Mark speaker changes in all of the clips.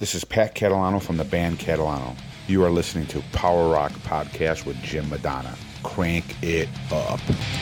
Speaker 1: This is Pat Catalano from the band Catalano. You are listening to Power Rock Podcast with Jim Madonna. Crank it up.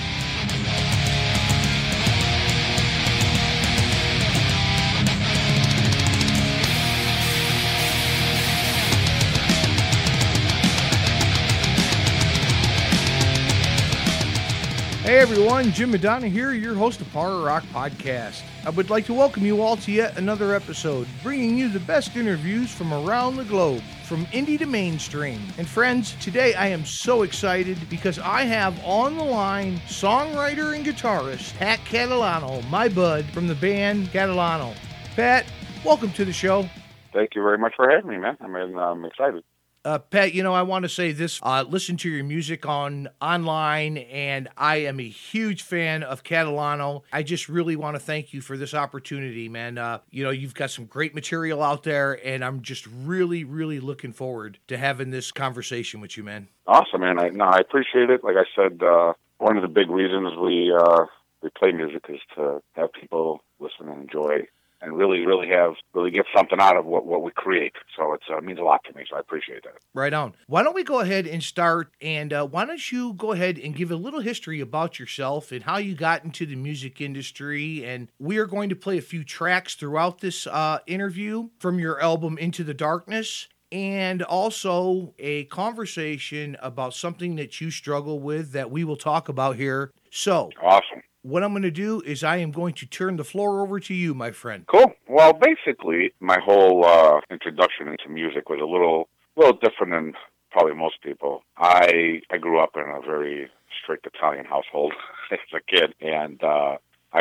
Speaker 2: Hey everyone, Jim Madonna here, your host of Power Rock Podcast. I would like to welcome you all to yet another episode, bringing you the best interviews from around the globe, from indie to mainstream. And friends, today I am so excited because I have on the line songwriter and guitarist Pat Catalano, my bud from the band Catalano. Pat, welcome to the show.
Speaker 3: Thank you very much for having me, man. I'm excited.
Speaker 2: Pat, I want to say this. Listen to your music online, and I am a huge fan of Catalano. I just really want to thank you for this opportunity, man. You've got some great material out there, and I'm just really, really looking forward to having this conversation with you, man.
Speaker 3: Awesome, man. I appreciate it. Like I said, one of the big reasons we play music is to have people listen and enjoy and really get something out of what we create. So it means a lot to me, so I appreciate that.
Speaker 2: Right on. Why don't we go ahead and start, and why don't you go ahead and give a little history about yourself and how you got into the music industry, and we are going to play a few tracks throughout this interview from your album Into the Darkness, and also a conversation about something that you struggle with that we will talk about here. So,
Speaker 3: awesome.
Speaker 2: What I'm going to do is I am going to turn the floor over to you, my friend.
Speaker 3: Cool. Well, basically, my whole introduction into music was a little different than probably most people. I grew up in a very strict Italian household as a kid, and I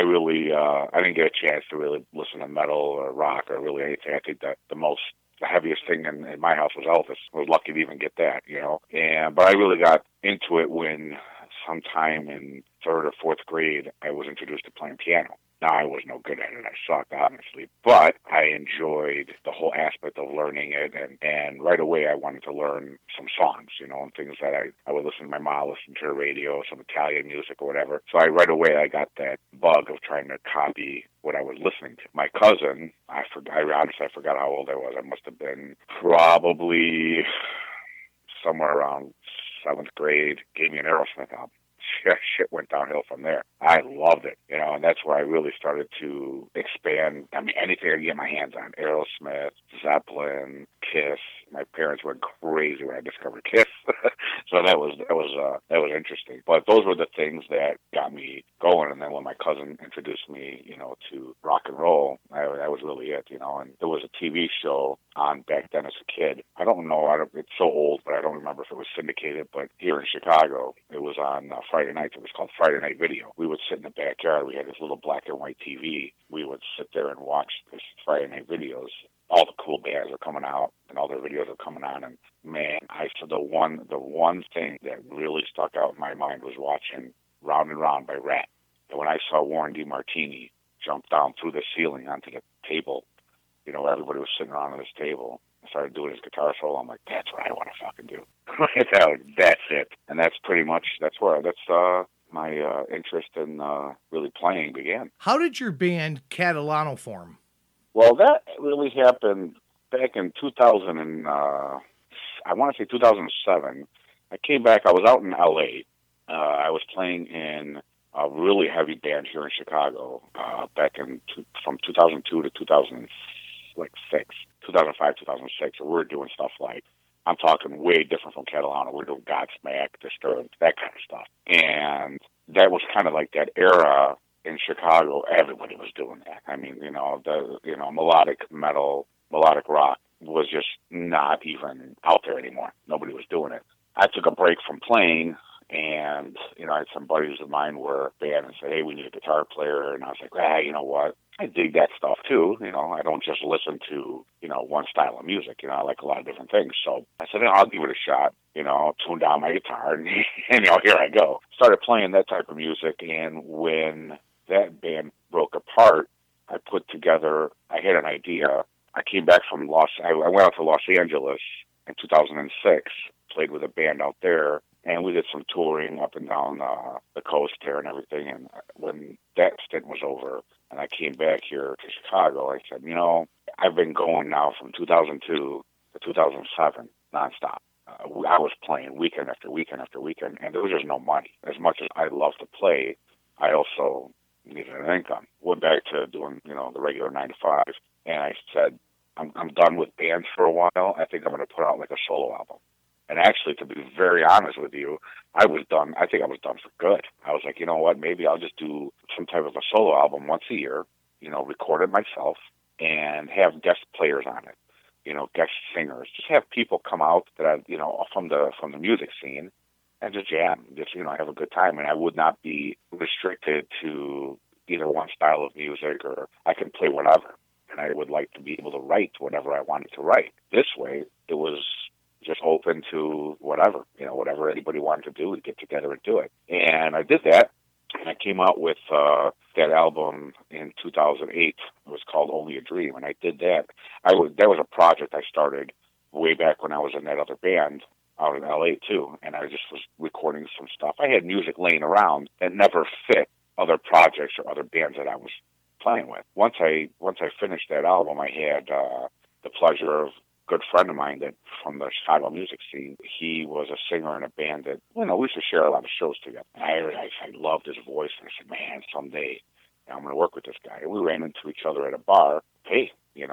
Speaker 3: didn't get a chance to really listen to metal or rock or really anything. I think that the heaviest thing in my house was Elvis. I was lucky to even get that, but I really got into it when sometime in third or fourth grade, I was introduced to playing piano. Now, I was no good at it. I sucked, honestly. But I enjoyed the whole aspect of learning it. And right away, I wanted to learn some songs, and things that I would listen to my mom, listen to the radio, some Italian music or whatever. So right away, I got that bug of trying to copy what I was listening to. My cousin, I honestly forgot how old I was. I must have been probably somewhere around 7th grade, gave me an Aerosmith album. Shit went downhill from there. I loved it, and that's where I really started to expand. I mean, anything I could get my hands on. Aerosmith, Zeppelin, Kiss. My parents went crazy when I discovered Kiss. So that was interesting. But those were the things that got me going. And then when my cousin introduced me, to rock and roll, that was really it, And there was a TV show on back then as a kid. I don't know. It's so old, but I don't remember if it was syndicated. But here in Chicago, it was on Friday nights. It was called Friday Night Video. We would sit in the backyard. We had this little black and white TV. We would sit there and watch this Friday Night Videos. All the cool bands are coming out, and all their videos are coming on. And man, the one thing that really stuck out in my mind was watching Round and Round by Rat. And when I saw Warren DeMartini jump down through the ceiling onto the table, everybody was sitting around on this table and started doing his guitar solo. I'm like, that's what I want to fucking do. That's it. And that's my interest in really playing began.
Speaker 2: How did your band Catalano form?
Speaker 3: Well, that really happened back in 2000 and I want to say 2007. I came back. I was out in L.A. I was playing in a really heavy band here in Chicago back from 2002 to 2005, 2006. We were doing stuff like, I'm talking way different from Catalano. We're doing Godsmack, Disturbed, that kind of stuff. And that was kind of like that era in Chicago. Everybody was doing that. I mean, melodic metal, melodic rock was just not even out there anymore. Nobody was doing it. I took a break from playing, and I had some buddies of mine were a band and said, hey, we need a guitar player. And I was like, you know what? I dig that stuff too. I don't just listen to, one style of music. I like a lot of different things. So I said, I'll give it a shot. Tune down my guitar and here I go. Started playing that type of music. And when that band broke apart, I had an idea. I came back from I went out to Los Angeles in 2006, played with a band out there, and we did some touring up and down the coast there and everything. And when that stint was over and I came back here to Chicago, I said, I've been going now from 2002 to 2007 nonstop. I was playing weekend after weekend after weekend, and there was just no money. As much as I love to play, I also needed an income. Went back to doing, the regular 9 to 5, and I said, I'm done with bands for a while. I think I'm going to put out like a solo album. And actually, to be very honest with you, I was done. I think I was done for good. I was like, you know what? Maybe I'll just do some type of a solo album once a year, record it myself and have guest players on it, guest singers. Just have people come out that I, from the music scene and just jam, just, have a good time. And I would not be restricted to either one style of music, or I can play whatever. And I would like to be able to write whatever I wanted to write. This way, it was just open to whatever, whatever anybody wanted to do, we'd get together and do it. And I did that, and I came out with that album in 2008. It was called Only a Dream, and I did that. That was a project I started way back when I was in that other band out in LA too, and I just was recording some stuff. I had music laying around that never fit other projects or other bands that I was playing with. Once I finished that album, I had the pleasure of good friend of mine that from the Chicago music scene. He was a singer in a band that, we used to share a lot of shows together. I loved his voice, and I said, man, someday I'm going to work with this guy. And we ran into each other at a bar. Hey,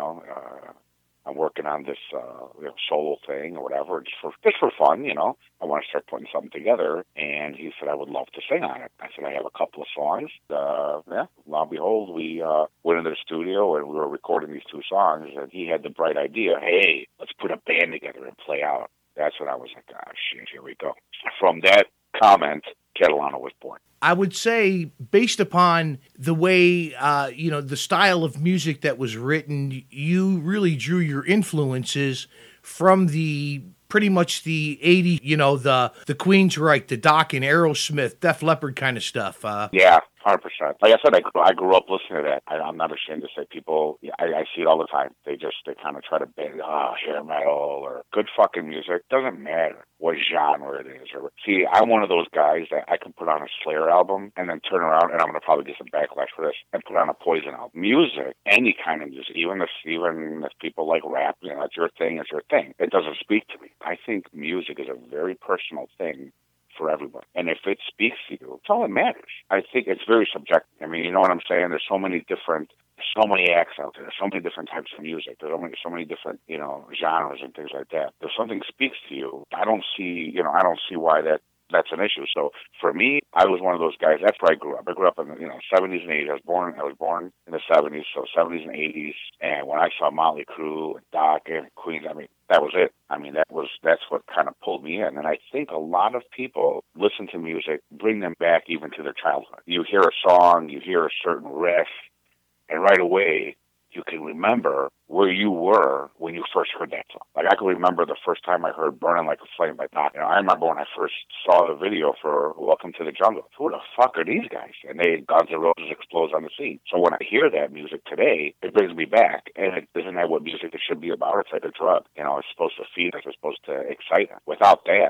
Speaker 3: I'm working on this solo thing or whatever, just for fun, I want to start putting something together. And he said, I would love to sing on it. I said, I have a couple of songs. Lo and behold, we went into the studio and we were recording these 2 songs. And he had the bright idea, hey, let's put a band together and play out. That's when I was like, shit, here we go. From that comment, Catalano was born.
Speaker 2: I would say, based upon the way, the style of music that was written, you really drew your influences from pretty much the 80s, the Queensryche, the Dokken, Aerosmith, Def Leppard kind of stuff.
Speaker 3: Yeah, 100%. Like I said, I grew up listening to that. I'm not ashamed to say people, I see it all the time. They kind of try to bend, hair metal or good fucking music. Doesn't matter what genre it is. See, I'm one of those guys that I can put on a Slayer album and then turn around, and I'm going to probably get some backlash for this, and put on a Poison album. Music, any kind of music, even if people like rap, it's your thing, it's your thing. It doesn't speak to me. I think music is a very personal thing for everyone. And if it speaks to you, it's all that matters. I think it's very subjective. I mean, you know what I'm saying? There's so many acts out there. There's so many different types of music. There's so many different, genres and things like that. If something speaks to you, I don't see why that's an issue. So for me, I was one of those guys. That's where I grew up. I grew up in the 70s and 80s. I was born in the 70s, so 70s and 80s. And when I saw Motley Crue and Dokken and Queens, I mean, that was it. I mean, that's what kind of pulled me in. And I think a lot of people listen to music, bring them back even to their childhood. You hear a song, you hear a certain riff, and right away you can remember where you were when you first heard that song. Like, I can remember the first time I heard Burning Like a Flame by Dokken. I remember when I first saw the video for Welcome to the Jungle. Who the fuck are these guys? And Guns N' Roses explodes on the scene. So when I hear that music today, it brings me back. And isn't that what music should be about? It's like a drug. It's supposed to feed us. It's supposed to excite us. Without that,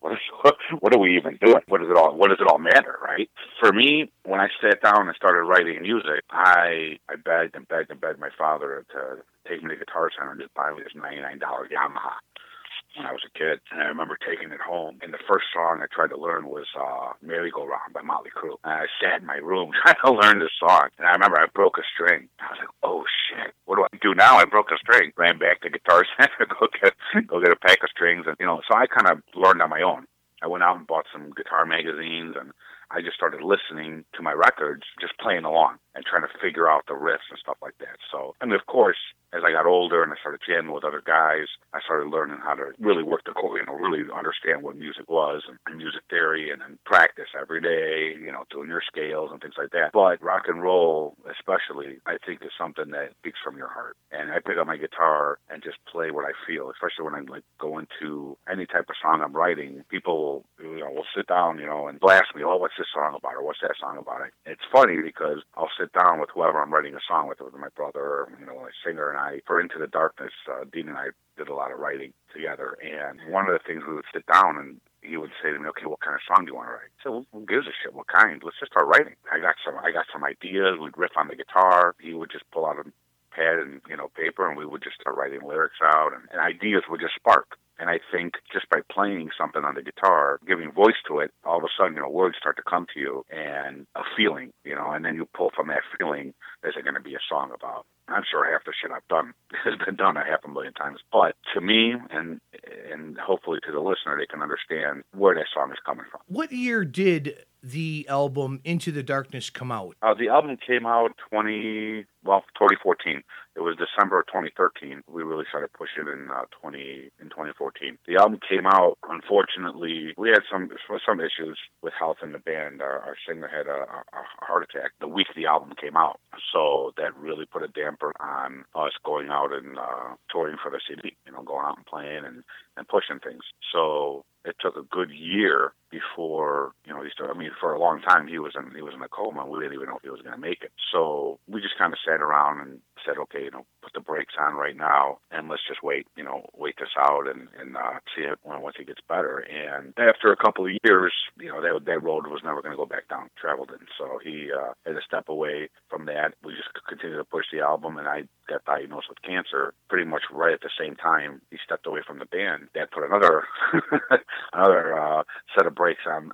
Speaker 3: what are we even doing? What does it all matter, right? For me, when I sat down and started writing music, I begged and begged and begged my father to take me to Guitar Center and just buy me this $99 Yamaha when I was a kid. And I remember taking it home, and the first song I tried to learn was Merry Go Round by Motley Crue. And I sat in my room trying to learn this song, and I remember I broke a string. I was like, oh shit, what do I do now? I broke a string. Ran back to Guitar Center, go get a pack of strings, and so I kind of learned on my own. I went out and bought some guitar magazines, and I just started listening to my records, just playing along and trying to figure out the riffs and stuff like that. So, and of course, as I got older and I started jamming with other guys, I started learning how to really work the chord, really understand what music was and music theory, and then practice every day, doing your scales and things like that. But rock and roll, especially, I think is something that speaks from your heart. And I pick up my guitar and just play what I feel, especially when I go into any type of song I'm writing. People, will sit down, and blast me, oh, what's this song about, or what's that song about? It's funny because I'll sit down with whoever I'm writing a song with my brother, a singer, and for Into the Darkness, Dean and I did a lot of writing together. And one of the things, we would sit down and he would say to me, okay, what kind of song do you want to write? I said, well, who gives a shit? What kind? Let's just start writing. I got some ideas. We'd riff on the guitar. He would just pull out a pad and, paper, and we would just start writing lyrics out, and ideas would just spark. And I think just by playing something on the guitar, giving voice to it, all of a sudden, words start to come to you and a feeling, and then you pull from that feeling, is it going to be a song about? I'm sure half the shit I've done has been done 500,000 times. But to me, and hopefully to the listener, they can understand where that song is coming from.
Speaker 2: What year did the album Into the Darkness come out?
Speaker 3: The album came out 2014. It was December of 2013. We really started pushing in 2014. The album came out. Unfortunately, we had some issues with health in the band. Our singer had a heart attack the week the album came out, so that really put a damper on us going out and touring for the CD. Going out and playing and pushing things. So it took a good year before he started. I mean, for a long time he was in a coma. We didn't even know if he was going to make it. So we just kind of sat around and said, okay, put the brakes on right now and let's just wait this out and see it once he gets better. And after a couple of years, that road was never going to go back down. Traveled it. So he had to step away from that. We just continued to push the album, and I got diagnosed with cancer pretty much right at the same time he stepped away from the band. That put another set of brakes on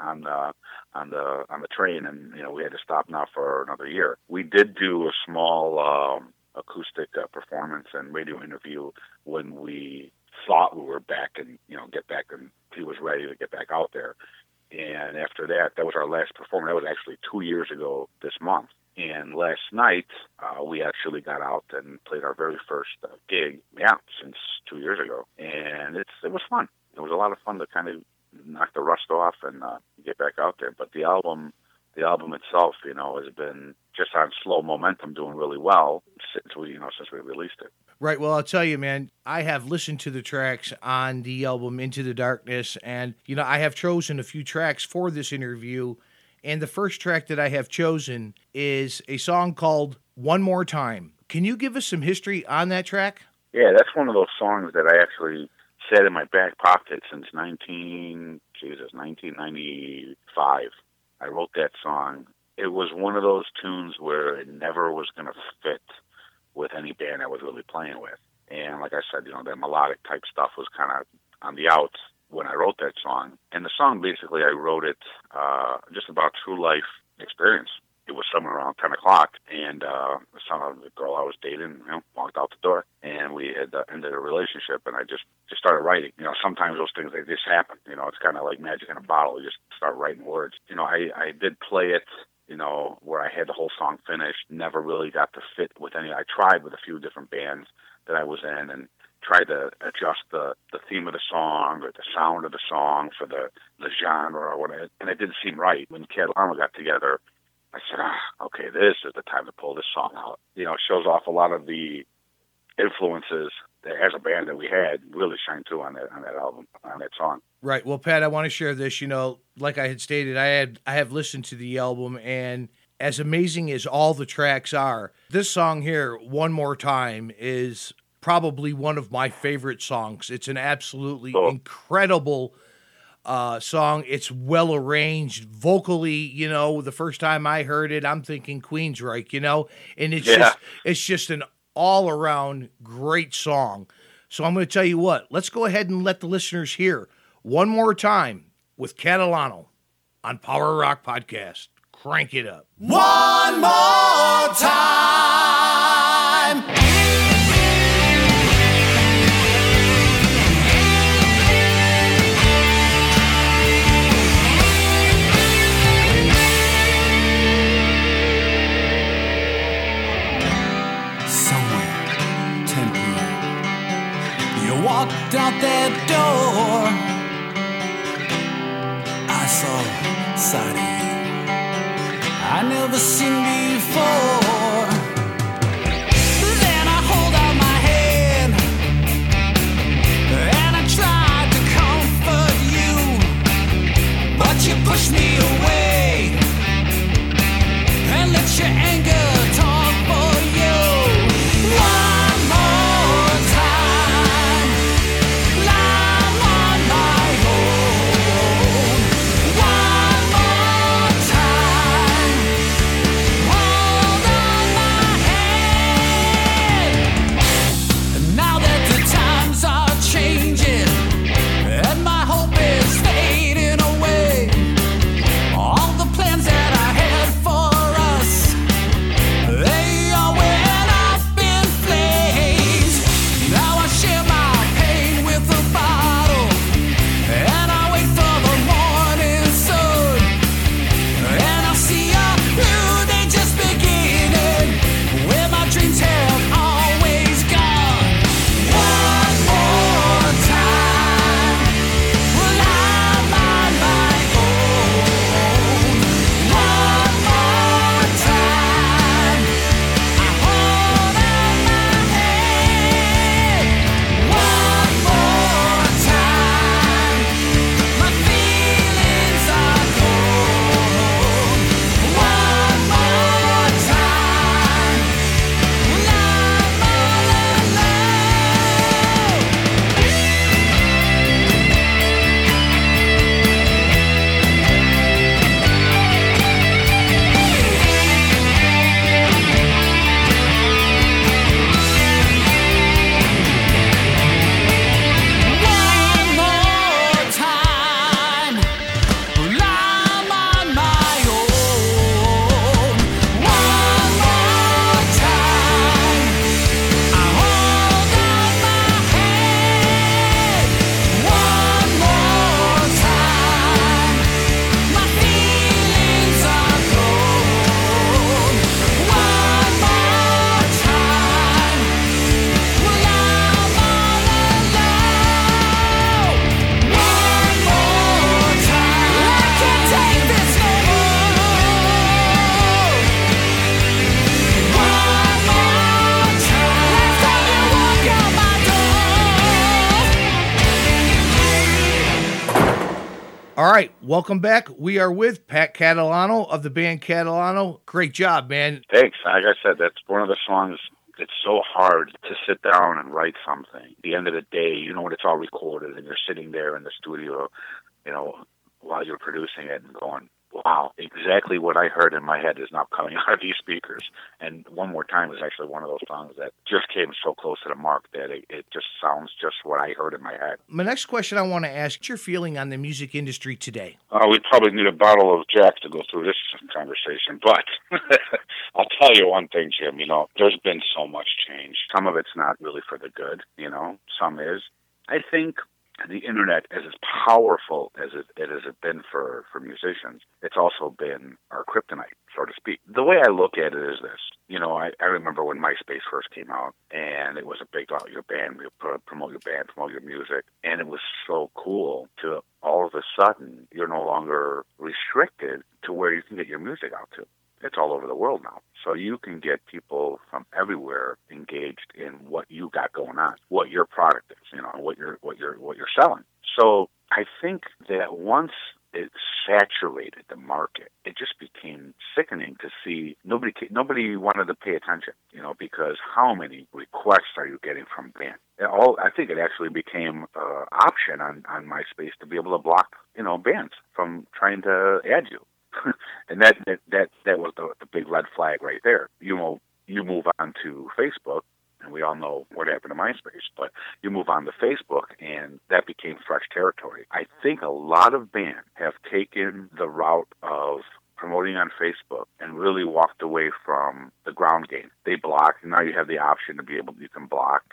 Speaker 3: the train, and we had to stop now for another year. We did do a small acoustic performance and radio interview when we thought we were back and get back, and he was ready to get back out there. And after that was our last performance. That was actually 2 years ago this month. And last night, we actually got out and played our very first gig, since 2 years ago. And it was fun. It was a lot of fun to kind of knock the rust off and get back out there. But the album itself, has been just on slow momentum, doing really well since we released it.
Speaker 2: Right. Well, I'll tell you, man, I have listened to the tracks on the album Into the Darkness, and, I have chosen a few tracks for this interview. And the first track that I have chosen is a song called One More Time. Can you give us some history on that track?
Speaker 3: Yeah, that's one of those songs that I actually sat in my back pocket since 1995. I wrote that song. It was one of those tunes where it never was going to fit with any band I was really playing with. And like I said, that melodic type stuff was kind of on the outs when I wrote that song. And the song, basically, I wrote it just about true life experience. It was somewhere around 10 o'clock, and the girl I was dating, walked out the door, and we had ended a relationship, and I just started writing. Sometimes those things, they just happen. It's kind of like magic in a bottle. You just start writing words. I did play it, where I had the whole song finished, never really got to fit with any. I tried with a few different bands that I was in, and tried to adjust the theme of the song or the sound of the song for the genre or whatever, and it didn't seem right. When Catalano got together, I said, okay, this is the time to pull this song out. It shows off a lot of the influences that as a band that we had really shine through on that album, on that song. Right.
Speaker 2: Well, Pat, I want to share this. Like I had stated, I have listened to the album, and as amazing as all the tracks are, this song here, One More Time, is probably one of my favorite songs. It's an absolutely incredible song. It's well arranged vocally. The first time I heard it, I'm thinking Queensryche, and it's just an all around great song. So I'm going to tell you what, let's go ahead and let the listeners hear One More Time with Catalano on Power Rock Podcast. Crank it up.
Speaker 4: One more time. Walked out that door, I saw a side of you I never seen before. Then I hold out my hand and I tried to comfort you, but you pushed me away and let your anger talk for you. One more time, I'm on my own. One more time, hold on
Speaker 2: All right, welcome back. We are with Pat Catalano of the band Catalano. Great job, man.
Speaker 3: Thanks. Like I said, that's one of the songs. It's so hard to sit down and write something. At the end of the day, you know, when it's all recorded and you're sitting there in the studio, you know, while you're producing it and going, wow, exactly what I heard in my head is now coming out of these speakers. And One More Time is actually one of those songs that just came so close to the mark that it just sounds just what I heard in my head.
Speaker 2: My next question I want to ask, what's your feeling on the music industry today?
Speaker 3: We probably need a bottle of Jack to go through this conversation, but I'll tell you one thing, Jim, you know, there's been so much change. Some of it's not really for the good, you know, some is. I think the internet, as powerful as it has been for musicians, it's also been our kryptonite, so to speak. The way I look at it is this. You know, I remember when MySpace first came out, and it was a big out your band, promote your band, promote your music, and it was so cool to all of a sudden you're no longer restricted to where you can get your music out to. It's all over the world now. So you can get people from everywhere engaged in what you got going on, what your product is, you know, what you're selling. So I think that once it saturated the market, it just became sickening to see nobody wanted to pay attention, you know, because how many requests are you getting from bands? I think it actually became an option on MySpace to be able to block, you know, bands from trying to add you. And that was the big red flag right there. You move on to Facebook, and we all know what happened to MySpace, but you move on to Facebook, and that became fresh territory. I think a lot of bands have taken the route of promoting on Facebook and really walked away from the ground game. They block, and now you have the option to you can block,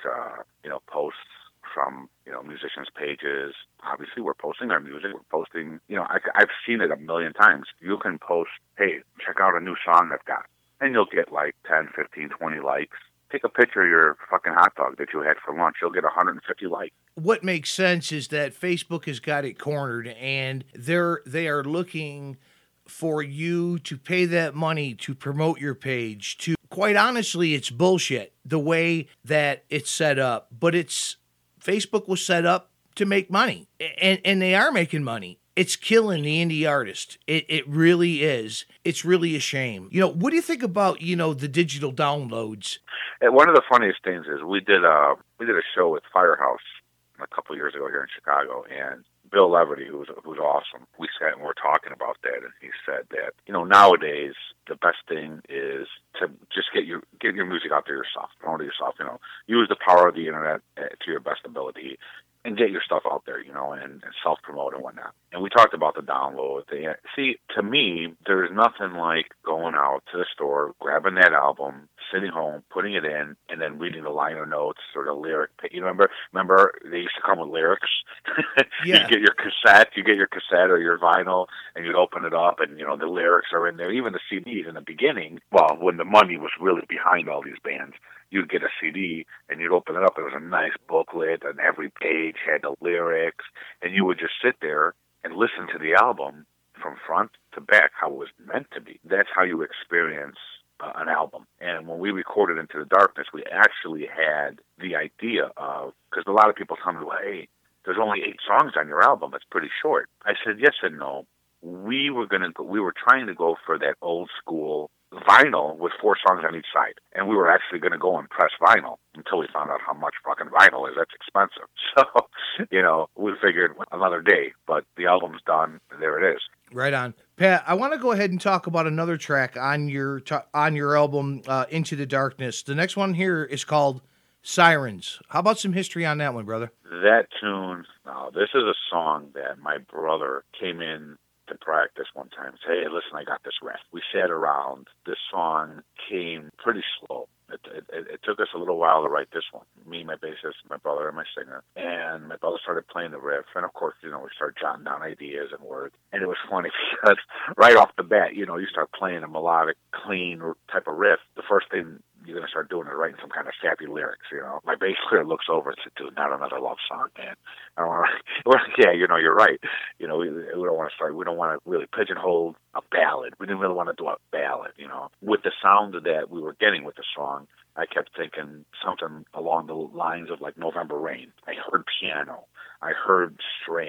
Speaker 3: posts from, you know, musicians' pages. Obviously, we're posting our music. We're posting, you know, I've seen it a million times. You can post, hey, check out a new song I've got. And you'll get like 10, 15, 20 likes. Take a picture of your fucking hot dog that you had for lunch. You'll get 150 likes.
Speaker 2: What makes sense is that Facebook has got it cornered, and they are looking for you to pay that money to promote your page. Quite honestly, it's bullshit the way that it's set up. But Facebook was set up to make money, and they are making money. It's killing the indie artist. It really is. It's really a shame. You know, what do you think about, you know, the digital downloads?
Speaker 3: And one of the funniest things is we did a show with Firehouse a couple of years ago here in Chicago, and Bill Leverty, who's awesome, we sat and we're talking about that, and he said that, you know, nowadays the best thing is to just get your music out there yourself, promote it yourself, you know, use the power of the internet to your best ability, and get your stuff out there, you know, and self-promote and whatnot. And we talked about the download. See, to me, there's nothing like going out to the store, grabbing that album, sitting home, putting it in, and then reading the liner notes or the lyric. You remember they used to come with lyrics?
Speaker 2: Yeah.
Speaker 3: You get your cassette or your vinyl, and you'd open it up, and, you know, the lyrics are in there. Even the CDs in the beginning, well, when the money was really behind all these bands, you'd get a CD, and you'd open it up. It was a nice booklet, and every page had the lyrics, and you would just sit there and listen to the album from front to back, how it was meant to be. That's how you experience an album. And when we recorded Into the Darkness, we actually had the idea of, because a lot of people tell me, well, hey, there's only 8 songs on your album. It's pretty short. I said, yes and no. We were trying to go for that old school vinyl with 4 songs on each side. And we were actually going to go and press vinyl until we found out how much fucking vinyl is. That's expensive. So, you know, we figured another day, but the album's done. There it is.
Speaker 2: Right on. Pat, I want to go ahead and talk about another track on your album, Into the Darkness. The next one here is called Sirens. How about some history on that one, brother?
Speaker 3: That tune, this is a song that my brother came in to practice one time. Say, hey, listen, I got this riff. We sat around. This song came pretty slow. It took us a little while to write this one. Me, my bassist, my brother, and my singer. And my brother started playing the riff. And, of course, you know, we started jotting down ideas and words. And it was funny because right off the bat, you know, you start playing a melodic, clean type of riff. The first thing you're going to start doing is writing some kind of sappy lyrics, you know. My bass player looks over and says, dude, not another love song, man. I don't want to, yeah, you know, you're right. You know, we don't want to really pigeonhole a ballad. We didn't really want to do a ballad, you know. With the sound that we were getting with the song, I kept thinking something along the lines of like November Rain. I heard piano. I heard strings.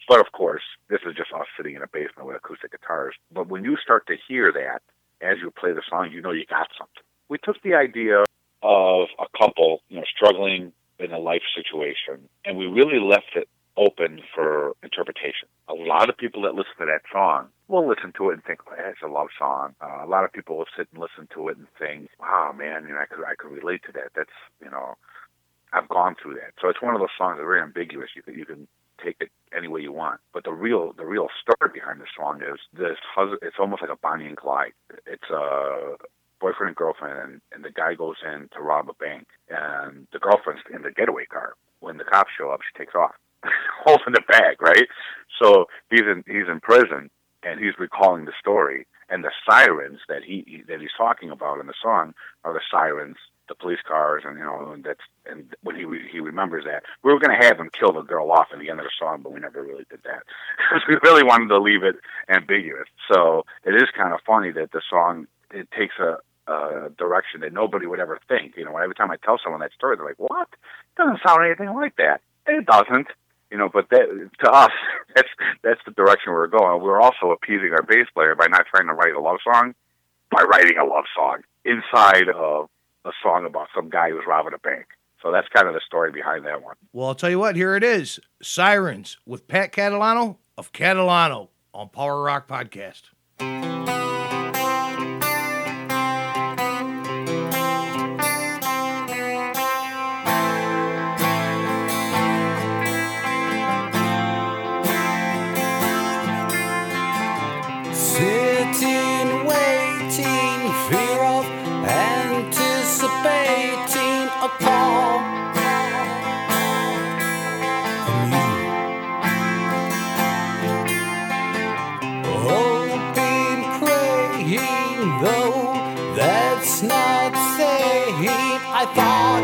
Speaker 3: But of course, this is just us sitting in a basement with acoustic guitars. But when you start to hear that as you play the song, you know you got something. We took the idea of a couple, struggling in a life situation, and we really left it open for interpretation. A lot of people that listen to that song will listen to it and think, it's a love song. A lot of people will sit and listen to it and think, wow, man, I could relate to that. That's, I've gone through that. So it's one of those songs that are very ambiguous. You can take it any way you want. But the real story behind this song is this husband. It's almost like a Bonnie and Clyde. It's a boyfriend and girlfriend, and the guy goes in to rob a bank, and the girlfriend's in the getaway car. When the cops show up, she takes off, holding the bag, right? So he's in prison, and he's recalling the story, and the sirens that he's talking about in the song are the sirens, the police cars, and and when he remembers that, we were going to have him kill the girl off at the end of the song, but we never really did that because we really wanted to leave it ambiguous. So it is kind of funny that the song, it takes a direction that nobody would ever think. Every time I tell someone that story, they're like, "What? It doesn't sound anything like that." And it doesn't. But that, to us, that's the direction we're going. We're also appeasing our bass player by not trying to write a love song, by writing a love song inside of a song about some guy who's robbing a bank. So that's kind of the story behind that one.
Speaker 2: Well, I'll tell you what, here it is. Sirens with Pat Catalano of Catalano on Power Rock Podcast.
Speaker 4: Sitting, waiting, fear of anticipating a call from you. Hoping, praying, though that's not saying I thought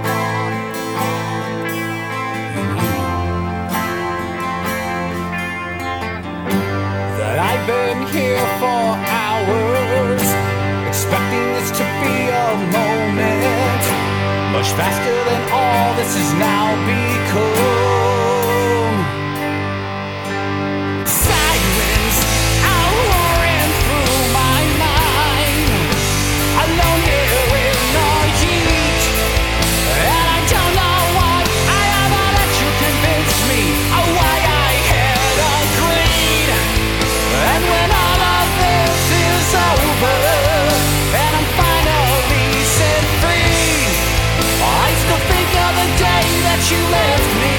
Speaker 4: that I've been here for hours, expecting this to be a moment, much faster than all this has now become. Sirens are roaring through my mind, alone here in the heat, and I don't know why I ever let you convince me of why I had agreed. And when all of this is over, and I'm finally set free, I still think of the day that you left me.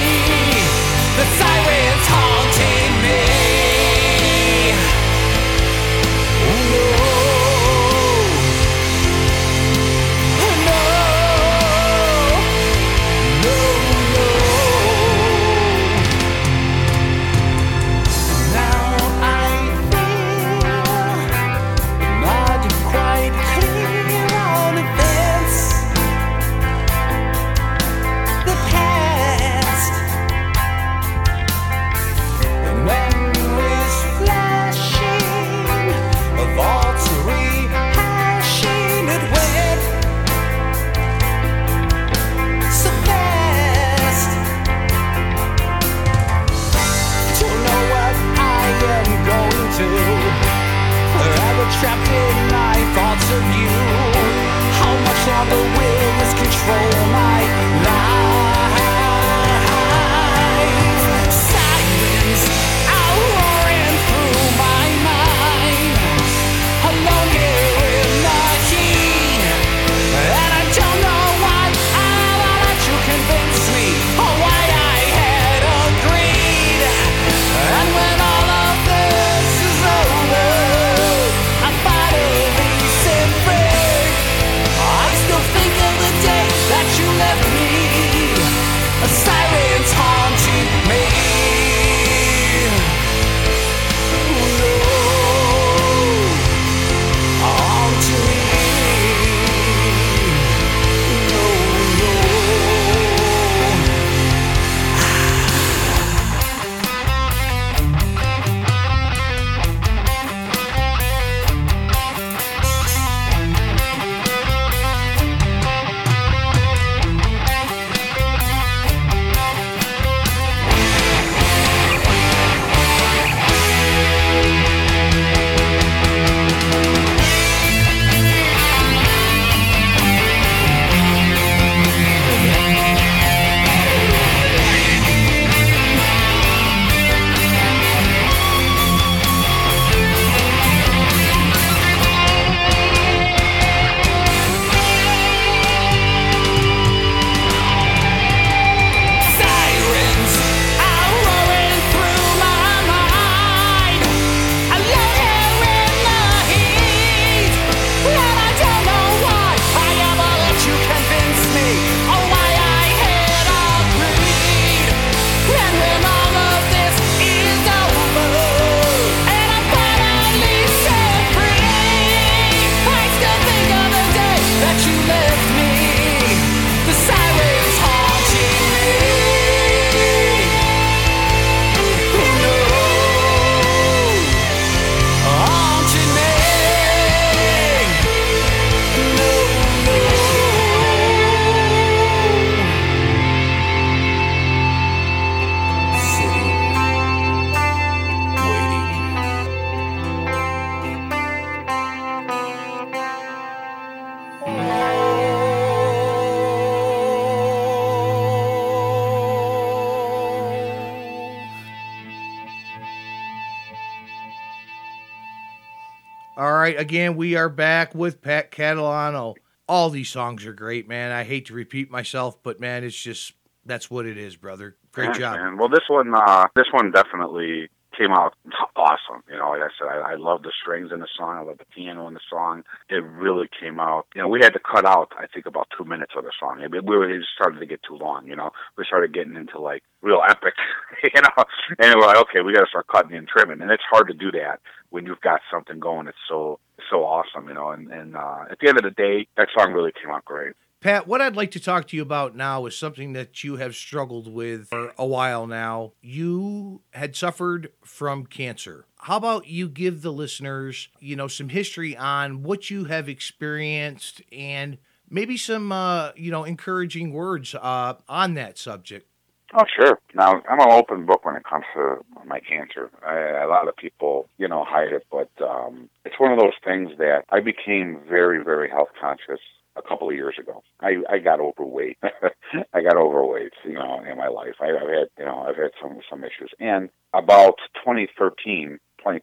Speaker 2: All right, again, we are back with Pat Catalano. All these songs are great, man. I hate to repeat myself, but man, it's just that's what it is, brother. Great
Speaker 3: Thanks,
Speaker 2: job.
Speaker 3: man. Well, this one definitely came out awesome. You know, like I said, I love the strings in the song. I love the piano in the song. It really came out. You know, we had to cut out, I think, about 2 minutes of the song. It started to get too long. You know, we started getting into like real epic. You know, and we're like, okay, we got to start cutting and trimming, and it's hard to do that when you've got something going. It's so awesome. You know, and at the end of the day, that song really came out great.
Speaker 2: Pat, what I'd like to talk to you about now is something that you have struggled with for a while now. You had suffered from cancer. How about you give the listeners, some history on what you have experienced and maybe some, encouraging words on that subject?
Speaker 3: Oh, sure. Now, I'm an open book when it comes to my cancer. A lot of people, hide it, but it's one of those things that I became very, very health conscious a couple of years ago. I got overweight. I got overweight, in my life. I've had some issues. And about 2013,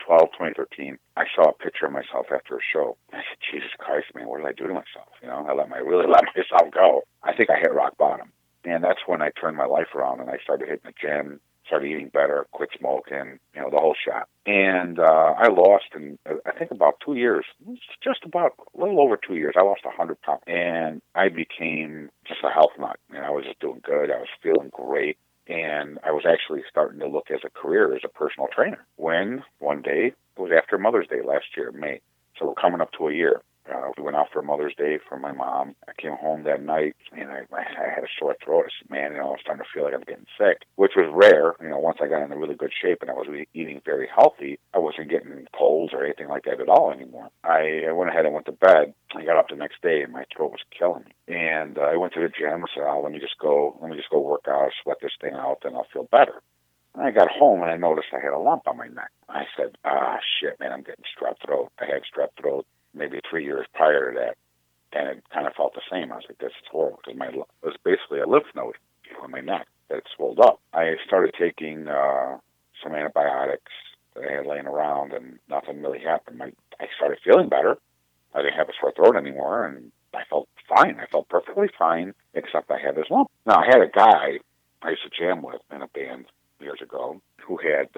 Speaker 3: I saw a picture of myself after a show. I said, Jesus Christ, man, what did I do to myself? I really let myself go. I think I hit rock bottom. And that's when I turned my life around and I started hitting the gym, started eating better, quit smoking, the whole shot. And I lost in, I think, about 2 years, just about a little over 2 years, I lost 100 pounds. And I became just a health nut. And I was just doing good. I was feeling great. And I was actually starting to look as a career as a personal trainer. When one day, it was after Mother's Day last year, May. So we're coming up to a year. We went out for Mother's Day for my mom. I came home that night, and I had a sore throat. I said, man, I was starting to feel like I'm getting sick, which was rare. Once I got into really good shape and I was eating very healthy, I wasn't getting colds or anything like that at all anymore. I went ahead and went to bed. I got up the next day, and my throat was killing me. And I went to the gym. I said, let me just go work out, sweat this thing out, and I'll feel better. And I got home, and I noticed I had a lump on my neck. I said, shit, man, I'm getting strep throat. I had strep throat maybe 3 years prior to that, and it kind of felt the same. I was like, this is horrible, because it was basically a lymph node on my neck that swelled up. I started taking some antibiotics that I had laying around, and nothing really happened. I started feeling better. I didn't have a sore throat anymore, and I felt fine. I felt perfectly fine, except I had this lump. Now, I had a guy I used to jam with in a band years ago who had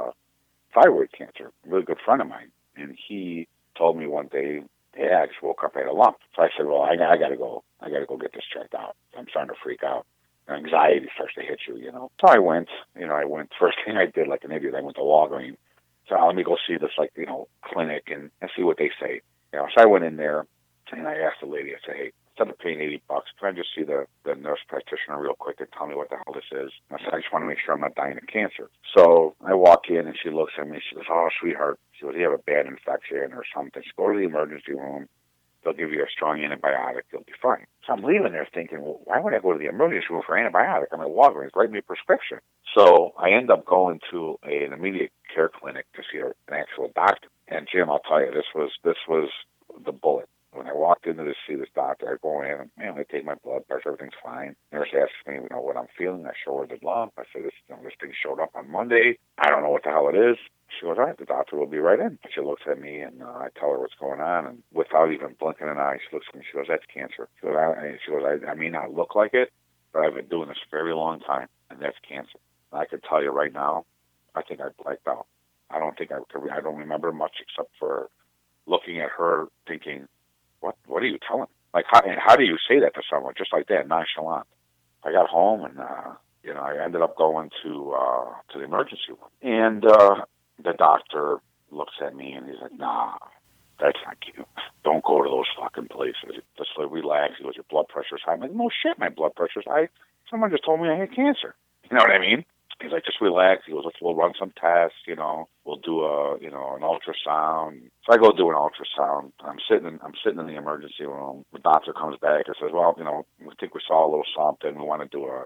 Speaker 3: thyroid cancer, a really good friend of mine, and he told me one day, hey, I just woke up, I had a lump. So I said, well, I gotta go get this checked out. I'm starting to freak out. Anxiety starts to hit you, So I went, first thing I did, like an idiot, I went to Walgreens. So let me go see this, clinic and see what they say. So I went in there and I asked the lady, I said, hey, instead of paying $80, can I just see the nurse practitioner real quick and tell me what the hell this is? And I said, I just want to make sure I'm not dying of cancer. So I walk in and she looks at me. She goes, oh, sweetheart. She goes, you have a bad infection or something. She goes, go to the emergency room. They'll give you a strong antibiotic. You'll be fine. So I'm leaving there thinking, well, why would I go to the emergency room for antibiotic? I'm at Walgreens. Write me a prescription. So I end up going to an immediate care clinic to see an actual doctor. And Jim, I'll tell you, this was the bullet. When I walked in to see this doctor, I go in and, they take my blood pressure, everything's fine. Nurse asks me, what I'm feeling. I show her the lump. I said, this thing showed up on Monday. I don't know what the hell it is. She goes, all right, the doctor will be right in. She looks at me, and I tell her what's going on. And without even blinking an eye, she looks at me. She goes, that's cancer. She goes, I may not look like it, but I've been doing this a very long time, and that's cancer. And I can tell you right now, I think I blacked out. I don't remember much except for looking at her thinking, what are you telling? Like, how do you say that to someone just like that, nonchalant? I got home and, I ended up going to the emergency room. And the doctor looks at me and he's like, nah, that's not cute. Don't go to those fucking places. Just relax. He goes, your blood pressure's high. I'm like, no shit, my blood pressure's high. Someone just told me I had cancer. You know what I mean? He's like, just relax. He goes, we'll run some tests, we'll do an ultrasound. So I go do an ultrasound. I'm sitting in the emergency room. The doctor comes back and says, well, we think we saw a little something. We want to do a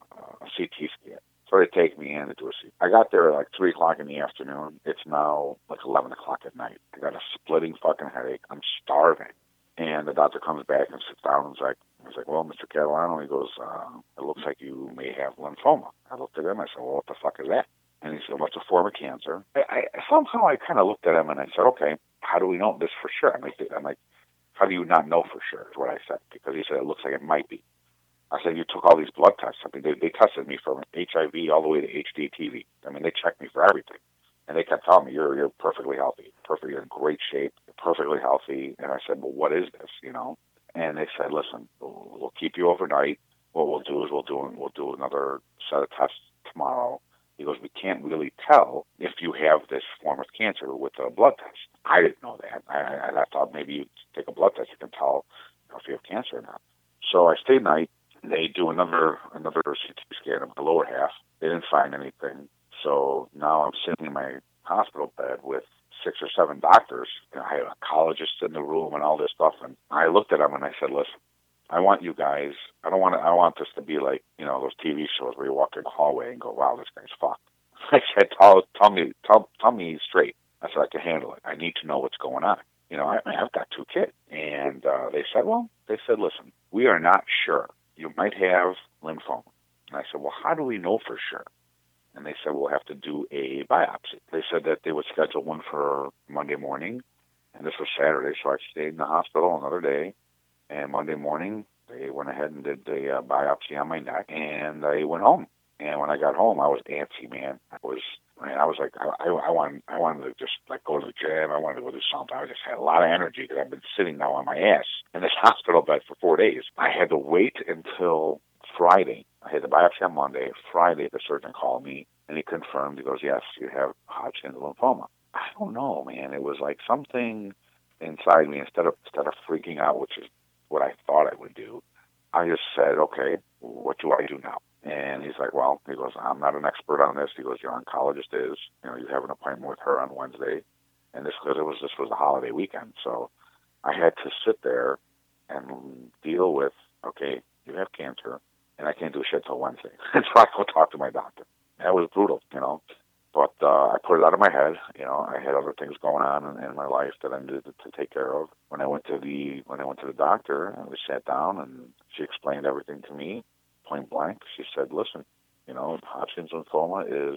Speaker 3: CT scan. So they take me in to do a CT. I got there at like 3 o'clock in the afternoon. It's now like 11 o'clock at night. I got a splitting fucking headache. I'm starving. And the doctor comes back and sits down and he's like, well, Mr. Catalano, he goes, it looks like you may have lymphoma. I looked at him, I said, well, what the fuck is that? And he said, well, it's a form of cancer. Somehow I kind of looked at him and I said, okay, how do we know this for sure? I'm like, how do you not know for sure? Is what I said, because he said it looks like it might be. I said, you took all these blood tests. I mean, they tested me from HIV all the way to HDTV. I mean, they checked me for everything. And they kept telling me, you're perfectly healthy, you're in great shape, you're perfectly healthy. And I said, well, what is this, you know? And they said, listen, we'll keep you overnight. What we'll do is we'll do another set of tests tomorrow. He goes, we can't really tell if you have this form of cancer with a blood test. I didn't know that. I thought maybe you take a blood test, you can tell if you have cancer or not. So I stayed night. They do another CT scan of the lower half. They didn't find anything. So now I'm sitting in my hospital bed with 6 or 7 doctors. You know, I had oncologists in the room and all this stuff. And I looked at them and I said, listen, I want you guys, I want this to be like, you know, those TV shows where you walk in the hallway and go, wow, this guy's fucked. I said, tell me straight. I said, I can handle it. I need to know what's going on. You know, I've got 2 kids. And they said, listen, we are not sure. You might have lymphoma. And I said, well, how do we know for sure? And they said, we'll have to do a biopsy. They said that they would schedule one for Monday morning, and this was Saturday, so I stayed in the hospital another day. And Monday morning, they went ahead and did the biopsy on my neck, and I went home. And when I got home, I was antsy, man. I was like, I wanted to just like go to the gym. I wanted to go do something. I just had a lot of energy because I've been sitting now on my ass in this hospital bed for 4 days. I had to wait until Friday. I had the biopsy on Monday. Friday, the surgeon called me, and he confirmed. He goes, yes, you have Hodgkin's lymphoma. I don't know, man. It was like something inside me, instead of freaking out, which is what I thought I would do, I just said, okay, what do I do now? And he's like, well, he goes, I'm not an expert on this. He goes, your oncologist is. You know, you have an appointment with her on Wednesday. And this was a holiday weekend. So I had to sit there and deal with, okay, you have cancer, and I can't do shit till Wednesday. And so I go talk to my doctor. That was brutal, you know. But I put it out of my head. You know, I had other things going on in my life that I needed to take care of. When I went to the doctor, we sat down and she explained everything to me, point blank. She said, "Listen, you know, Hodgkin's lymphoma is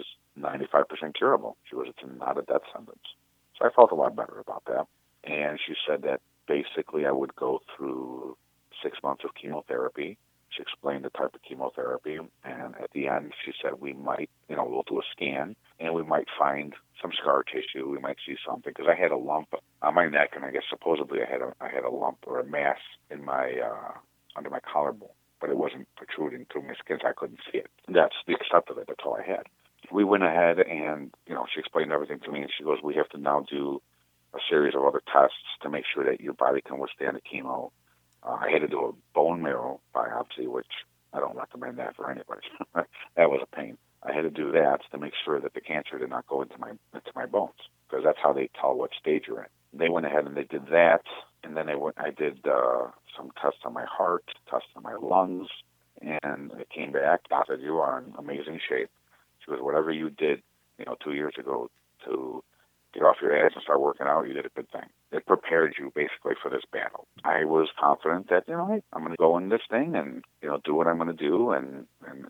Speaker 3: 95% curable." She goes, "It's not a death sentence." So I felt a lot better about that. And she said that basically I would go through 6 months of chemotherapy. She explained the type of chemotherapy, and at the end, she said we might, you know, we'll do a scan, and we might find some scar tissue. We might see something, because I had a lump on my neck, and I guess supposedly I had a lump or a mass in my under my collarbone, but it wasn't protruding through my skin, so I couldn't see it. That's the extent of it. That's all I had. We went ahead, and you know, she explained everything to me, and she goes, "We have to now do a series of other tests to make sure that your body can withstand the chemo." I had to do a bone marrow biopsy, which I don't recommend that for anybody. That was a pain. I had to do that to make sure that the cancer did not go into my bones, because that's how they tell what stage you're in. They went ahead and they did that, and then I did some tests on my heart, tests on my lungs, and it came back. I said, "You are in amazing shape." She goes, "Whatever you did, 2 years ago to get off your ass and start working out, you did a good thing. It prepared you basically for this battle." I was confident that, I'm going to go in this thing and, do what I'm going to do and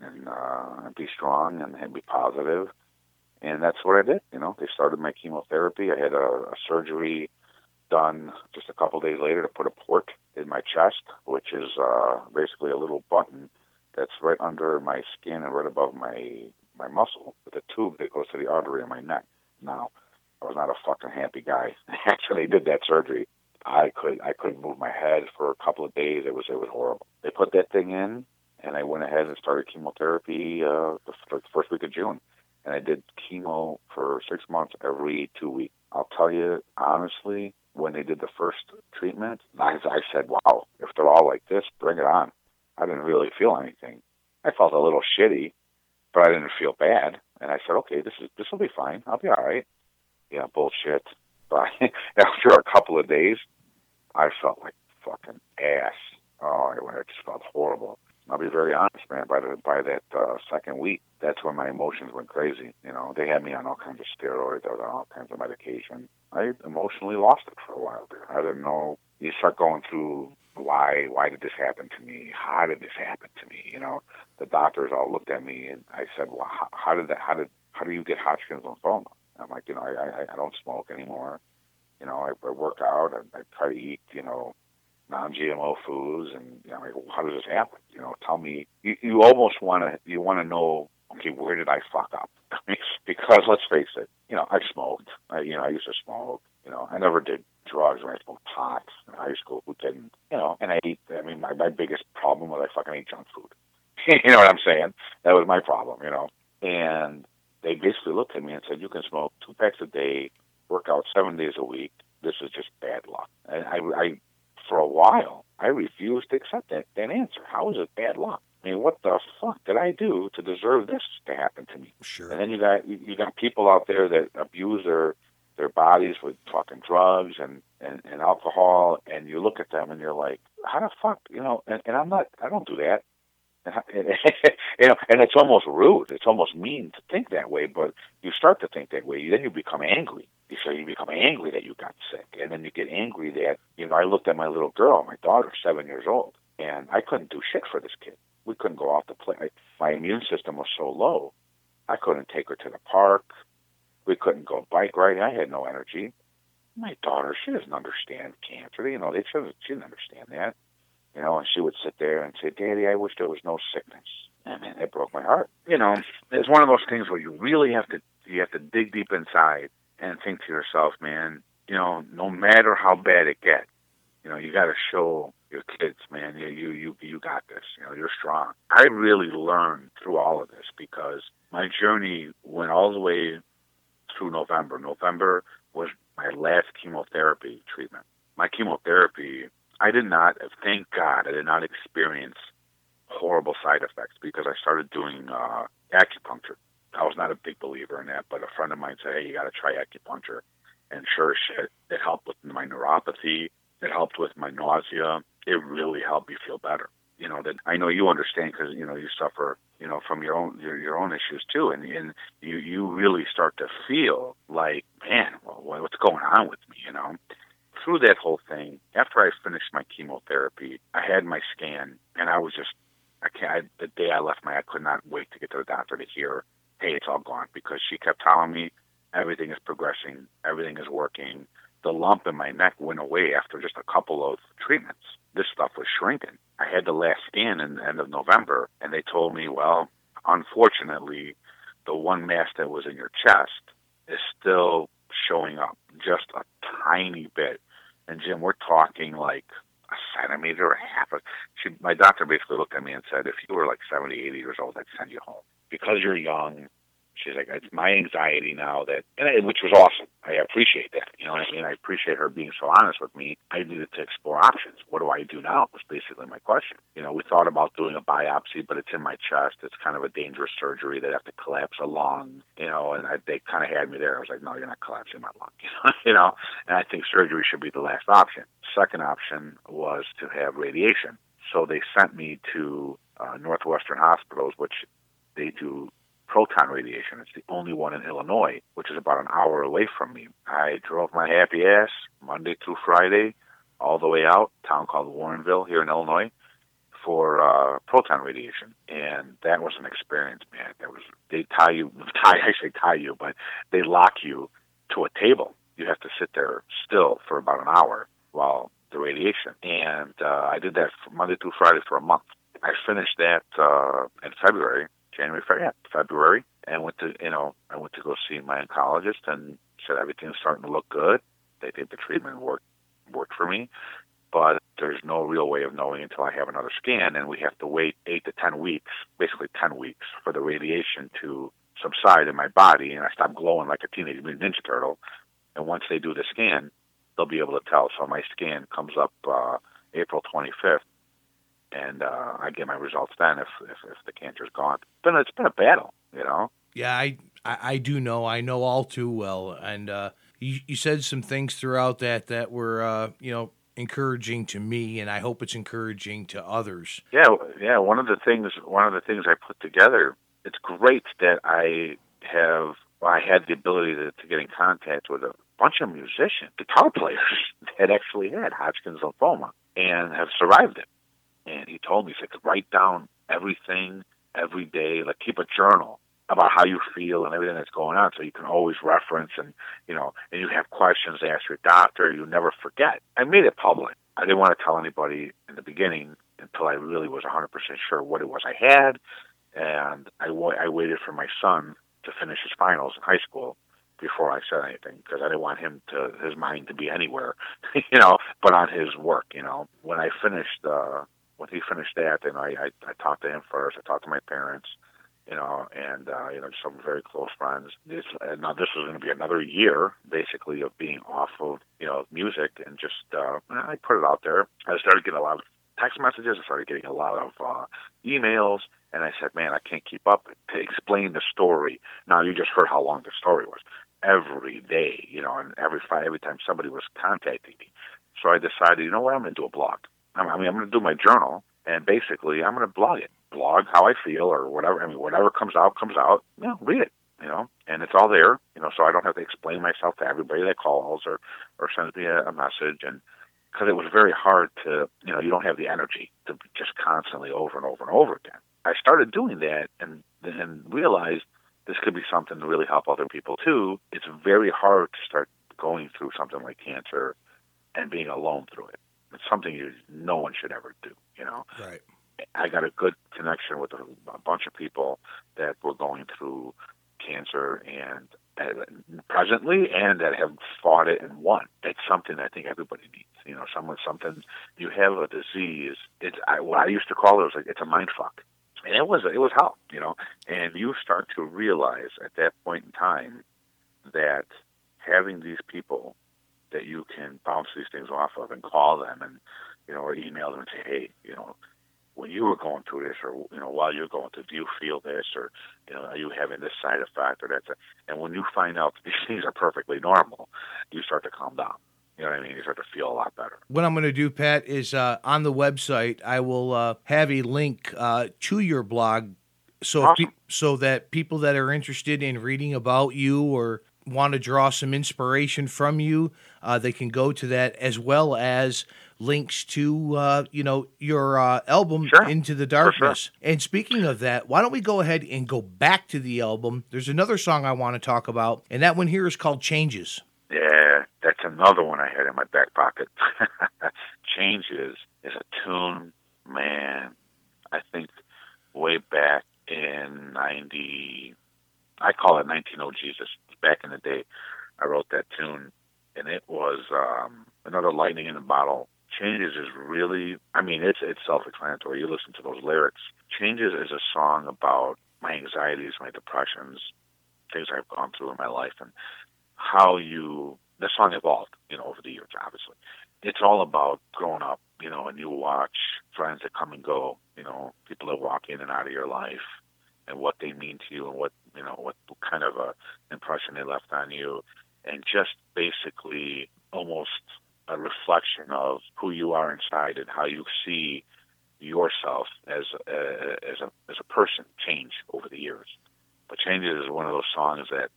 Speaker 3: be strong and be positive. And that's what I did. They started my chemotherapy. I had a surgery done just a couple days later to put a port in my chest, which is basically a little button that's right under my skin and right above my muscle with a tube that goes to the artery in my neck. Now, I was not a fucking happy guy. After they did that surgery, I couldn't move my head for a couple of days. It was horrible. They put that thing in, and I went ahead and started chemotherapy the first week of June. And I did chemo for 6 months every 2 weeks. I'll tell you, honestly, when they did the first treatment, I said, wow, if they're all like this, bring it on. I didn't really feel anything. I felt a little shitty, but I didn't feel bad. And I said, okay, this will be fine. I'll be all right. Yeah, bullshit. But after a couple of days, I felt like fucking ass. Oh, I just felt horrible. I'll be very honest, man. By that second week, that's when my emotions went crazy. They had me on all kinds of steroids. I was on all kinds of medication. I emotionally lost it for a while there. I didn't know. You start going through why did this happen to me? How did this happen to me? The doctors all looked at me, and I said, well, how do you get Hodgkin's lymphoma? I'm like, I don't smoke anymore. You know, I work out and I try to eat, non-GMO foods, and how does this happen? Tell me. You almost want to know. Okay, where did I fuck up? Because let's face it, I smoked. I used to smoke. I never did drugs when I smoked pot in high school. Who didn't? And I ate. I mean, my biggest problem was I fucking ate junk food. You know what I'm saying? That was my problem. And they basically looked at me and said, "You can smoke 2 packs a day, work out 7 days a week. This is just bad luck." And I for a while, I refused to accept that answer. How is it bad luck? I mean, what the fuck did I do to deserve this to happen to me?
Speaker 2: Sure.
Speaker 3: And then you got people out there that abuse their bodies with fucking drugs and alcohol, and you look at them and you're like, how the fuck, and I don't do that. And it's almost rude. It's almost mean to think that way, but you start to think that way. Then you become angry. So you become angry that you got sick. And then you get angry that, I looked at my little girl, my daughter, 7 years old, and I couldn't do shit for this kid. We couldn't go out to play. My immune system was so low, I couldn't take her to the park. We couldn't go bike riding. I had no energy. My daughter, she doesn't understand cancer. She didn't understand that. And she would sit there and say, "Daddy, I wish there was no sickness." And man, that broke my heart. It's one of those things where you really have to dig deep inside and think to yourself, man, no matter how bad it gets, you got to show your kids, man, you got this. You're strong. I really learned through all of this because my journey went all the way through November. November was my last chemotherapy treatment. My chemotherapy, thank God, I did not experience horrible side effects because I started doing acupuncture. I was not a big believer in that, but a friend of mine said, "Hey, you got to try acupuncture." And sure as shit, it helped with my neuropathy. It helped with my nausea. It really helped me feel better. That I know you understand because, you suffer, from your own issues too. And you really start to feel like, man, well, what's going on with me, Through that whole thing, after I finished my chemotherapy, I had my scan, and I was just, the day I left I could not wait to get to the doctor to hear, "Hey, it's all gone," because she kept telling me everything is progressing, everything is working. The lump in my neck went away after just a couple of treatments. This stuff was shrinking. I had the last scan in the end of November, and they told me, well, unfortunately, the one mass that was in your chest is still showing up just a tiny bit. And Jim, we're talking like a centimeter or half. My doctor basically looked at me and said, "If you were like 70, 80 years old, I'd send you home. Because you're young," she's like, "it's my anxiety now which was awesome. I appreciate that. I appreciate her being so honest with me. I needed to explore options. What do I do now?" was basically my question. We thought about doing a biopsy, but it's in my chest. It's kind of a dangerous surgery. They'd have to collapse a lung, and they kind of had me there. I was like, "No, you're not collapsing my lung," and I think surgery should be the last option. Second option was to have radiation. So they sent me to Northwestern Hospitals, which they do proton radiation. It's the only one in Illinois, which is about an hour away from me. I drove my happy ass Monday through Friday all the way out, a town called Warrenville here in Illinois, for proton radiation. And that was an experience, man. They tie you, but they lock you to a table. You have to sit there still for about an hour while the radiation. And I did that from Monday through Friday for a month. I finished that in February, and went to go see my oncologist and said everything's starting to look good. They think the treatment worked for me, but there's no real way of knowing until I have another scan, and we have to wait 8 to 10 weeks, basically 10 weeks, for the radiation to subside in my body, and I stop glowing like a Teenage Mutant Ninja Turtle. And once they do the scan, they'll be able to tell. So my scan comes up April 25th. And I get my results then if the cancer's gone. But it's been a battle,
Speaker 2: Yeah, I do know. I know all too well. And you said some things throughout that were encouraging to me, and I hope it's encouraging to others.
Speaker 3: Yeah. One of the things I put together. It's great that I had the ability to get in contact with a bunch of musicians, guitar players that actually had Hodgkin's lymphoma and have survived it. And he told me, he said, write down everything every day, like keep a journal about how you feel and everything that's going on, so you can always reference and and you have questions to ask your doctor. You never forget. I made it public. I didn't want to tell anybody in the beginning until I really was 100% sure what it was I had, and I waited for my son to finish his finals in high school before I said anything, because I didn't want his mind to be anywhere, but on his work. When I finished, when he finished that, I talked to him first. I talked to my parents, and some very close friends. Now this was going to be another year, basically, of being off of music, and just I put it out there. I started getting a lot of text messages. I started getting a lot of emails, and I said, man, I can't keep up to explain the story. Now you just heard how long the story was. Every day, and every time somebody was contacting me. So I decided, you know what, I'm going to do a blog. I'm going to do my journal, and basically I'm going to blog it. Blog how I feel or whatever. Whatever comes out, read it, and it's all there, so I don't have to explain myself to everybody that calls or sends me a message. And because it was very hard to, you don't have the energy to just constantly over and over and over again. I started doing that and realized this could be something to really help other people too. It's very hard to start going through something like cancer and being alone through it. It's something no one should ever do,
Speaker 2: Right.
Speaker 3: I got a good connection with a bunch of people that were going through cancer and presently, and that have fought it and won. It's something I think everybody needs. Something you have a disease. What I used to call it was it's a mind fuck. And it was hell, and you start to realize at that point in time that having these people that you can bounce these things off of and call them and, or email them and say, hey, when you were going through this, or, while you're going through, do you feel this, or, are you having this side effect or that? And when you find out that these things are perfectly normal, you start to calm down. You know what I mean? You start to feel a lot better.
Speaker 2: What I'm going to do, Pat, is on the website, I will have a link to your blog so
Speaker 3: Awesome.
Speaker 2: So that people that are interested in reading about you or want to draw some inspiration from you, they can go to that, as well as links to, your album,
Speaker 3: Sure.
Speaker 2: Into the Darkness. Sure. And speaking of that, why don't we go ahead and go back to the album? There's another song I want to talk about, and that one here is called Changes.
Speaker 3: Yeah, that's another one I had in my back pocket. Changes is a tune, man. I think way back in 90, I call it 19 Jesus. Back in the day, I wrote that tune, and it was another lightning in a bottle. Changes is really, it's self-explanatory. You listen to those lyrics. Changes is a song about my anxieties, my depressions, things I've gone through in my life, and how the song evolved, over the years, obviously. It's all about growing up, and you watch friends that come and go, people that walk in and out of your life, and what they mean to you, and what kind of a impression they left on you, and just basically almost a reflection of who you are inside and how you see yourself as a person change over the years. But Changes is one of those songs that,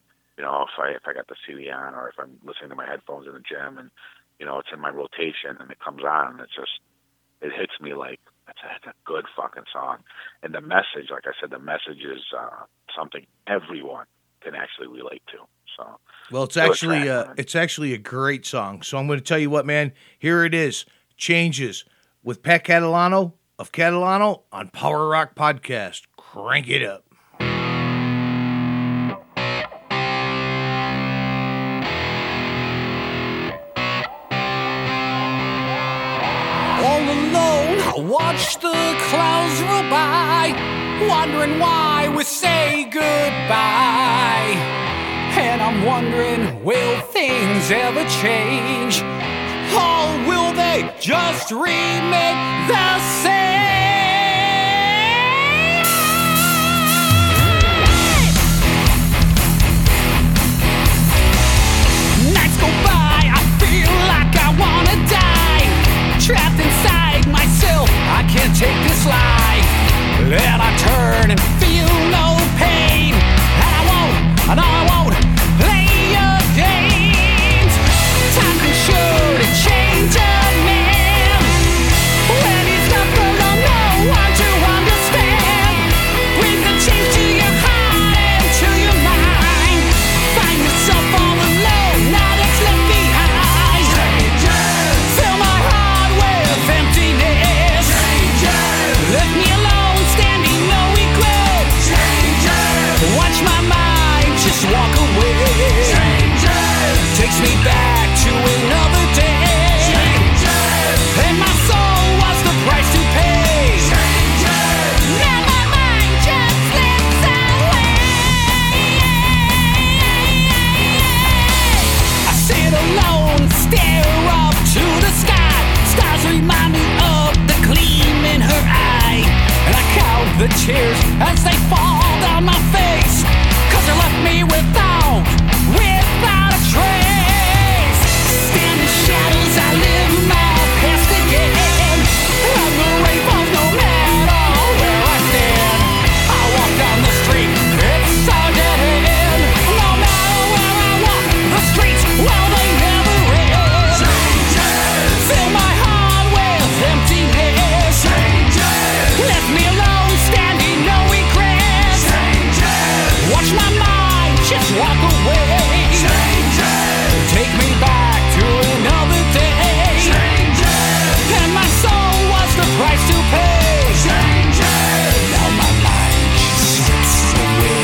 Speaker 3: if I got the CD on, or if I'm listening to my headphones in the gym, and it's in my rotation and it comes on, it hits me like it's a good fucking song. And the message, like I said, is something everyone can actually relate to. So,
Speaker 2: well, it's actually a great song. So I'm going to tell you what, man. Here it is, Changes, with Pat Catalano of Catalano on Power Rock Podcast. Crank it up.
Speaker 4: All alone, I watch the clouds roll by, wondering why we say goodbye. And I'm wondering, will things ever change? Or will they just remain the same? Nights go by, I feel like I wanna die. Trapped inside myself, I can't take this life. And I turn and feel no pain. And I won't play your games. Time can surely change a man when he's not just walk away. Takes me back to another day. And my soul was the price to pay. Now my mind just slips away. I sit alone, stare up to the sky. Stars remind me of the gleam in her eye. And I count the tears as they fall down my face. 'Cause they left me without a trace. Stand in shadows, I live my past again. I'm the rape of no matter where I stand. I walk down the street, it's a dead end. No matter where I walk, the streets, well, they never end. Fill my heart with emptiness. Left me alone, standing, no regrets. Watch my mind just walk away. Take me back to another day. And my soul was the price to pay. Now my mind just slips away.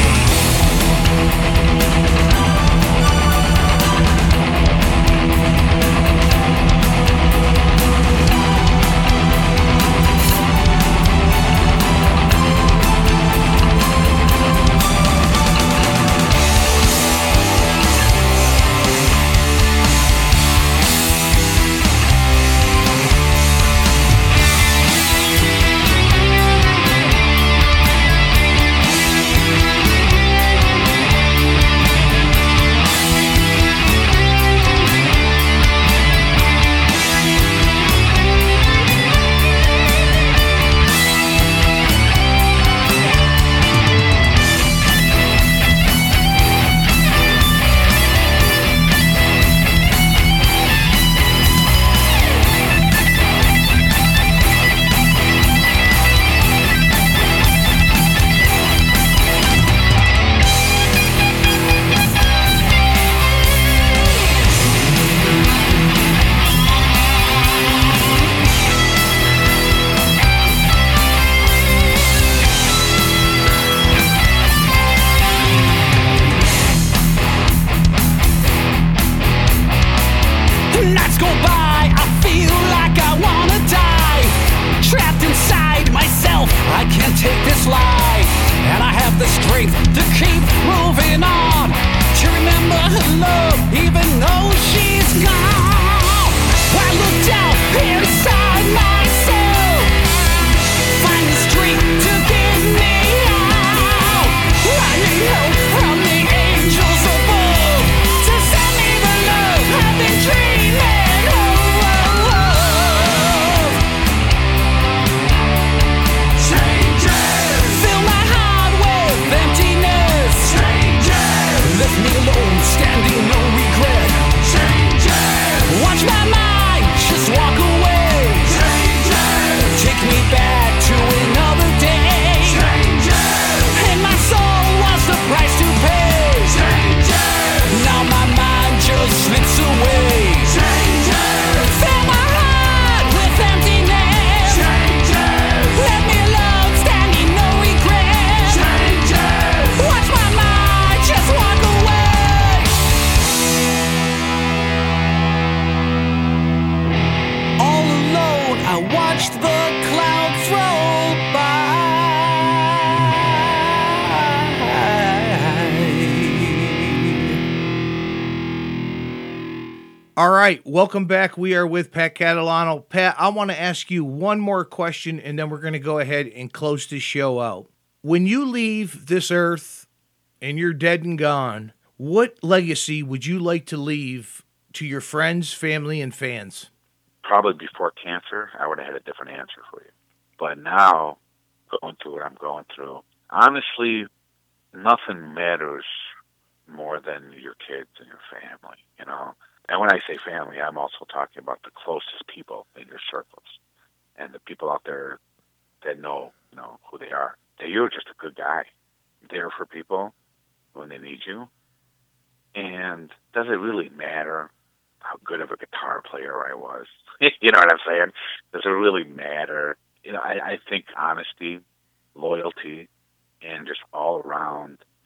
Speaker 4: Nights go by, I feel like I wanna die. Trapped inside myself, I can't take this life. And I have the strength to keep moving on. To remember her love, even though she's gone. I looked out inside myself. Find the strength to get me out. I need help from the angels above to send me the love I've been dreaming of. Fill my heart with emptiness. Left me alone, standing, no regret. Watch my mind just walk away. Take me back to another day. And my soul was the price to pay. Now my mind just slips away. Fill my heart with emptiness. Let me alone, standing, no regret. Watch my mind just walk away. All alone, I watched the clouds roll by.
Speaker 2: All right, welcome back. We are with Pat Catalano. Pat, I want to ask you one more question, and then we're going to go ahead and close this show out. When you leave this earth and you're dead and gone, what legacy would you like to leave to your friends, family, and fans?
Speaker 3: Probably before cancer, I would have had a different answer for you. But now, going through what I'm going through, honestly, nothing matters more than your kids and your family, you know? And when I say family, I'm also talking about the closest people in your circles and the people out there that know, you know, who they are. That you're just a good guy, there for people when they need you. And does it really matter how good of a guitar player I was? You know what I'm saying? Does it really matter? You know, I think honesty, loyalty, and just all around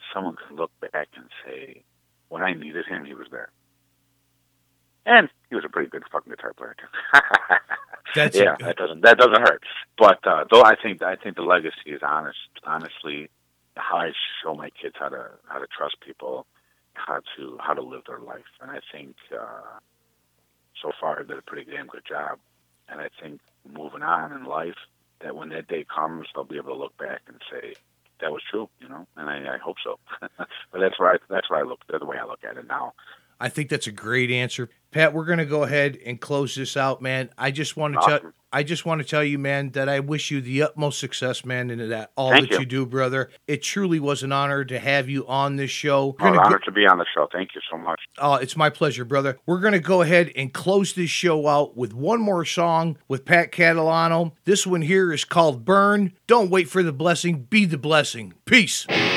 Speaker 3: someone could look back and say, when I needed him, he was there. And he was a pretty good fucking guitar player too. That doesn't hurt. But though I think the legacy is honestly how I show my kids how to trust people, how to live their life. And I think so far I did a pretty damn good job. And I think moving on in life, that when that day comes, they'll be able to look back and say, that was true, you know, and I hope so. But that's the way I look at it now.
Speaker 2: I think that's a great answer. Pat, we're going to go ahead and close this out, man. I just want to tell you, man, that I wish you the utmost success, man, in that you do, brother. It truly was an honor to have you on this show.
Speaker 3: An honor to be on the show. Thank you so much.
Speaker 2: It's my pleasure, brother. We're going to go ahead and close this show out with one more song with Pat Catalano. This one here is called Burn. Don't wait for the blessing. Be the blessing. Peace.